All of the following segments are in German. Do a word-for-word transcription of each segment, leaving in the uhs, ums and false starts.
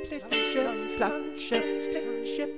Plitsche, Platsche, Plitsche,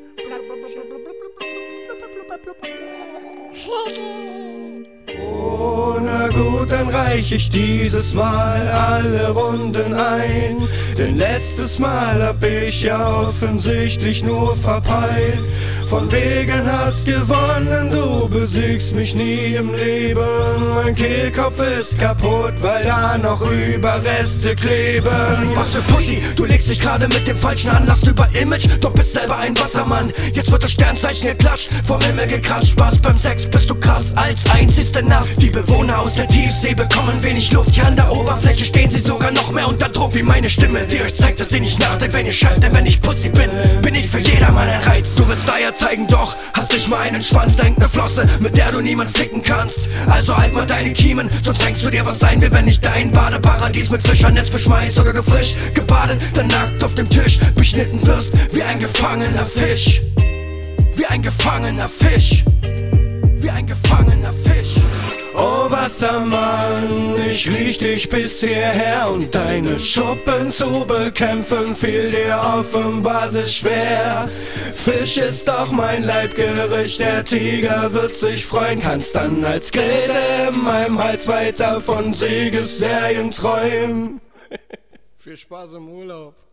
Oh, na gut, dann reich ich dieses Mal alle Runden ein. Denn letztes Mal hab ich ja offensichtlich nur verpeilt. Von wegen hast gewonnen, du besiegst mich nie im Leben. Mein Kehlkopf ist kaputt, weil da noch Überreste kleben. Was für Pussy, du legst dich gerade mit dem falschen Anlass über Image. Doch bist selber ein Wassermann, jetzt wird das Sternzeichen geklatscht, vom Himmel gekratscht. Spaß beim Sex bist du krass, als einzigste nass. Die Bewohner aus der Tiefsee bekommen wenig Luft. Hier an der Oberfläche stehen sie sogar noch mehr unter Druck. Wie meine Stimme, die euch zeigt, dass ihr nicht nachdenkt, wenn ihr schreibt. Denn wenn ich Pussy bin, bin ich für jedermann ein Reiz. Du willst Eier zeigen, doch hast nicht mal einen Schwanz. Denk ne Flosse, mit der du niemand ficken kannst. Also halt mal deine Kiemen, sonst fängst du dir was ein. Wie wenn ich dein Badeparadies mit Fischernetz beschmeiß. Oder du frisch gebadet, dann nackt auf dem Tisch beschnitten wirst wie ein gefangener Fisch. Wie ein gefangener Fisch. Wie ein gefangener Fisch. Oh Wassermann, ich riech dich bis hierher und deine Schuppen zu bekämpfen fiel dir offenbar sehr schwer. Fisch ist doch mein Leibgericht, der Tiger wird sich freuen, kannst dann als Grete in meinem Hals weiter von Siegesserien träumen. Viel Spaß im Urlaub.